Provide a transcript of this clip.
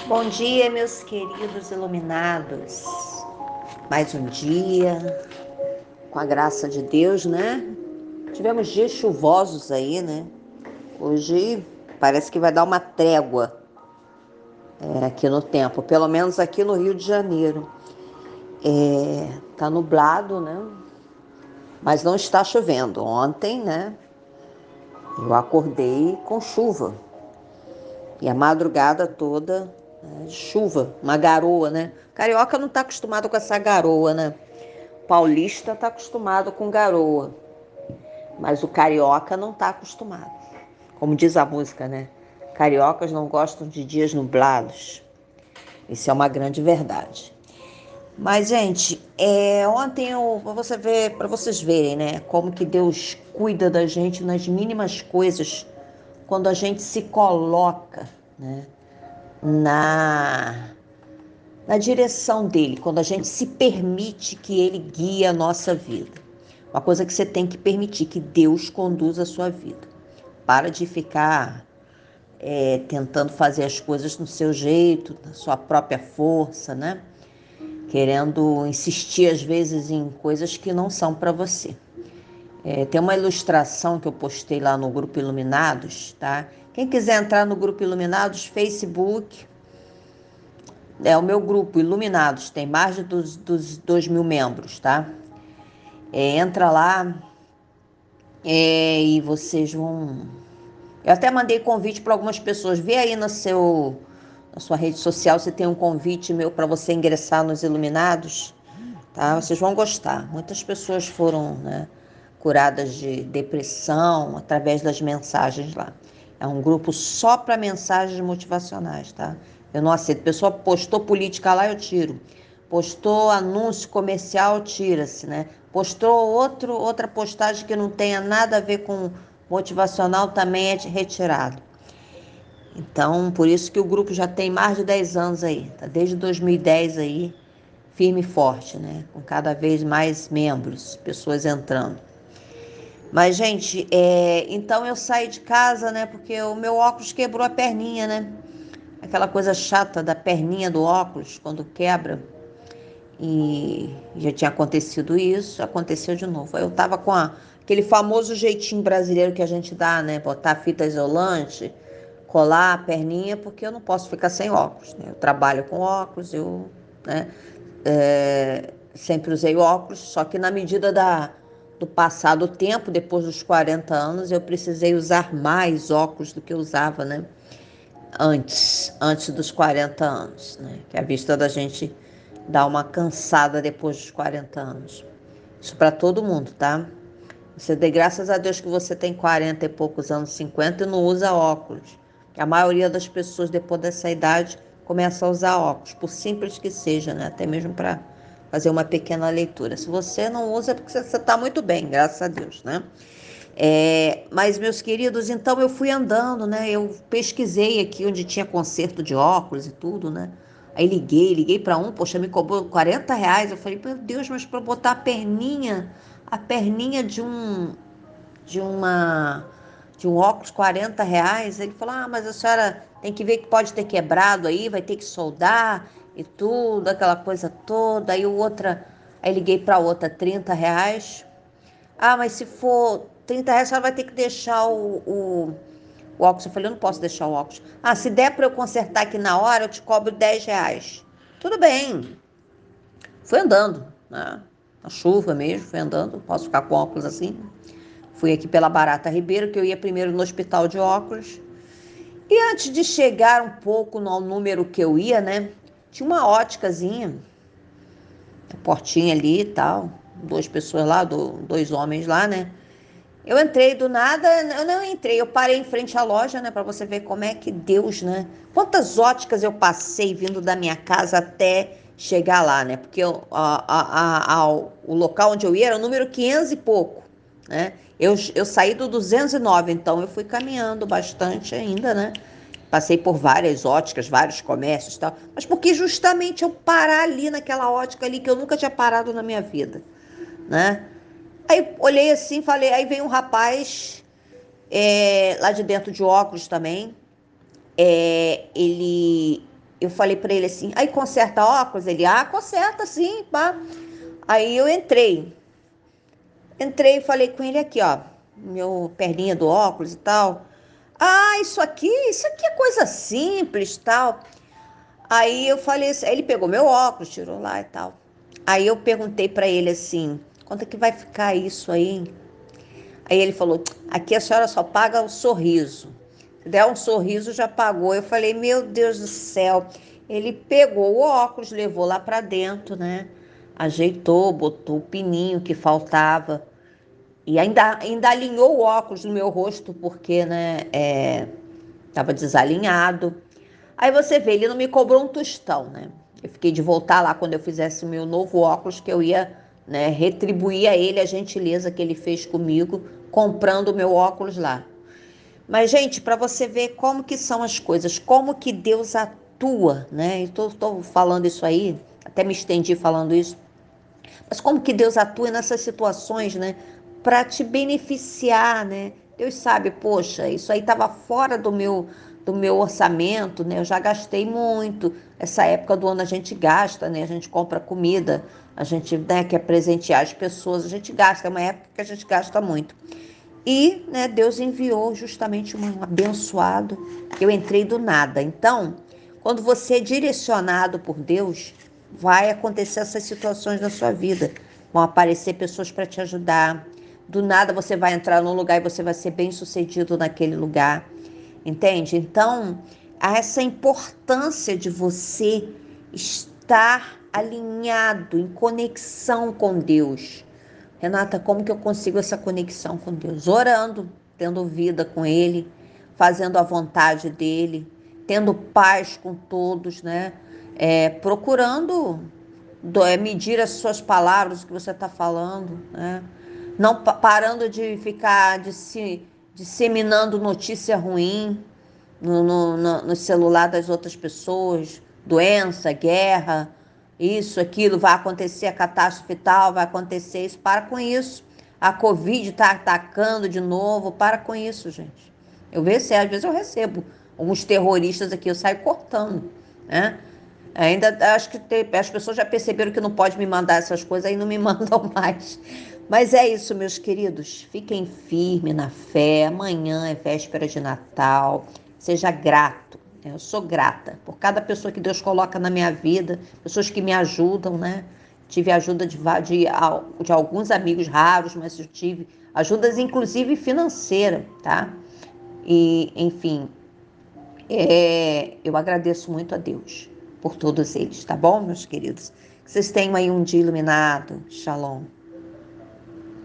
Bom dia, meus queridos iluminados. Mais um dia, com a graça de Deus, né? Tivemos dias chuvosos aí, né? Hoje parece que vai dar uma trégua aqui no tempo, pelo menos aqui no Rio de Janeiro. Tá nublado, né? Mas não está chovendo. Ontem, né? Eu acordei com chuva. E a madrugada toda, né, de chuva, uma garoa, né? Carioca não está acostumado com essa garoa, né? Paulista está acostumado com garoa, mas o carioca não está acostumado. Como diz a música, né? Cariocas não gostam de dias nublados. Isso é uma grande verdade. Mas, gente, ontem para vocês verem, né, como que Deus cuida da gente nas mínimas coisas, quando a gente se coloca, né, na na direção dele, quando a gente se permite que ele guie a nossa vida. Uma coisa que você tem que permitir, que Deus conduza a sua vida. Para de ficar tentando fazer as coisas no seu jeito, na sua própria força, né? Querendo insistir às vezes em coisas que não são para você. Tem uma ilustração que eu postei lá no Grupo Iluminados, tá? Quem quiser entrar no Grupo Iluminados, Facebook, é o meu grupo, Iluminados, tem mais dos 2.000 membros, tá? Entra lá e vocês vão... Eu até mandei convite para algumas pessoas. Vê aí na sua rede social se tem um convite meu para você ingressar nos Iluminados, tá? Vocês vão gostar. Muitas pessoas foram, né, curadas de depressão através das mensagens lá. É um grupo só para mensagens motivacionais, tá? Eu não aceito. Pessoa postou política lá, eu tiro. Postou anúncio comercial, tira-se, né? Postou outra postagem que não tenha nada a ver com motivacional, também é retirado. Então, por isso que o grupo já tem mais de 10 anos aí, tá? Desde 2010 aí, firme e forte, né? Com cada vez mais membros, pessoas entrando. Mas, gente, então eu saí de casa, né? Porque o meu óculos quebrou a perninha, né? Aquela coisa chata da perninha do óculos, quando quebra. E já tinha acontecido isso, aconteceu de novo. Aí eu tava com aquele famoso jeitinho brasileiro que a gente dá, né? Botar fita isolante, colar a perninha, porque eu não posso ficar sem óculos, né? Eu trabalho com óculos, né? Sempre usei óculos, só que na medida do passar do tempo, depois dos 40 anos, eu precisei usar mais óculos do que eu usava, né? Antes dos 40 anos, né? Que a vista da gente dá uma cansada depois dos 40 anos. Isso para todo mundo, tá? Você dê graças a Deus que você tem 40 e poucos anos, 50 e não usa óculos. Que a maioria das pessoas depois dessa idade começa a usar óculos, por simples que seja, né? Até mesmo para fazer uma pequena leitura. Se você não usa, é porque você está muito bem, graças a Deus, né? Mas, meus queridos, então eu fui andando, né? Eu pesquisei aqui onde tinha conserto de óculos e tudo, né? Aí liguei para um, poxa, me cobrou R$ 40. Eu falei, meu Deus, mas para botar a perninha de uma de um óculos, R$ 40. Ele falou, mas a senhora tem que ver que pode ter quebrado aí, vai ter que soldar e tudo, aquela coisa toda. Aí liguei para outra, R$ 30. Mas se for R$ 30, a senhora vai ter que deixar o óculos. Eu falei, eu não posso deixar o óculos. Se der para eu consertar aqui na hora, eu te cobro R$ 10. Tudo bem. Fui andando, né? Na chuva mesmo, fui andando. Posso ficar com óculos assim. Fui aqui pela Barata Ribeiro, que eu ia primeiro no hospital de óculos. E antes de chegar um pouco no número que eu ia, né? Tinha uma óticazinha, a portinha ali e tal. Duas pessoas lá, dois homens lá, né? Eu entrei do nada, eu não entrei, eu parei em frente à loja, né, para você ver como é que Deus, né? Quantas óticas eu passei vindo da minha casa até chegar lá, né? Porque o local onde eu ia era o número 500 e pouco, né? Eu saí do 209, então eu fui caminhando bastante ainda, né? Passei por várias óticas, vários comércios e tal, mas porque justamente eu parar ali naquela ótica ali que eu nunca tinha parado na minha vida, né? Aí olhei assim, falei, aí veio um rapaz lá de dentro de óculos também. Ele eu falei para ele assim, aí conserta óculos? Ele, conserta sim, pá. Aí eu entrei e falei com ele aqui, ó, meu perninha do óculos e tal. Isso aqui é coisa simples, tal. Aí eu falei assim, aí ele pegou meu óculos, tirou lá e tal. Aí eu perguntei para ele assim, quanto é que vai ficar isso aí? Aí ele falou, aqui a senhora só paga o sorriso. Se der um sorriso, já pagou. Eu falei, meu Deus do céu. Ele pegou o óculos, levou lá para dentro, né? Ajeitou, botou o pininho que faltava. E ainda alinhou o óculos no meu rosto, porque, né, tava desalinhado. Aí você vê, ele não me cobrou um tostão, né? Eu fiquei de voltar lá quando eu fizesse o meu novo óculos, que eu ia, né, retribuir a ele a gentileza que ele fez comigo, comprando o meu óculos lá. Mas, gente, para você ver como que são as coisas, como que Deus atua, né? Estou falando isso aí, até me estendi falando isso, mas como que Deus atua nessas situações, né? Para te beneficiar, né? Deus sabe, poxa, isso aí estava fora do meu orçamento, né? Eu já gastei muito. Essa época do ano a gente gasta, né? A gente compra comida, a gente, né, quer presentear as pessoas, a gente gasta. É uma época que a gente gasta muito. E, né, Deus enviou justamente um abençoado. Eu entrei do nada. Então, quando você é direcionado por Deus, vai acontecer essas situações na sua vida. Vão aparecer pessoas para te ajudar. Do nada você vai entrar num lugar e você vai ser bem sucedido naquele lugar. Entende? Então, há essa importância de você estar alinhado, em conexão com Deus. Renata, como que eu consigo essa conexão com Deus? Orando, tendo vida com Ele, fazendo a vontade dEle, tendo paz com todos, né? Procurando medir as suas palavras, o que você está falando, né? Não parando de ficar disseminando notícia ruim no celular das outras pessoas, doença, guerra, isso, aquilo, vai acontecer a catástrofe tal, vai acontecer isso, para com isso. A Covid está atacando de novo, para com isso, gente. Eu vejo, às vezes eu recebo alguns terroristas aqui, eu saio cortando, né? Ainda acho que as pessoas já perceberam que não pode me mandar essas coisas, aí não me mandam mais. Mas é isso, meus queridos. Fiquem firmes na fé. Amanhã é véspera de Natal. Seja grato. Eu sou grata por cada pessoa que Deus coloca na minha vida, pessoas que me ajudam, né? Tive ajuda de alguns amigos raros, mas eu tive ajudas inclusive financeira, tá? E, enfim, eu agradeço muito a Deus por todos eles, tá bom, meus queridos? Que vocês tenham aí um dia iluminado. Shalom.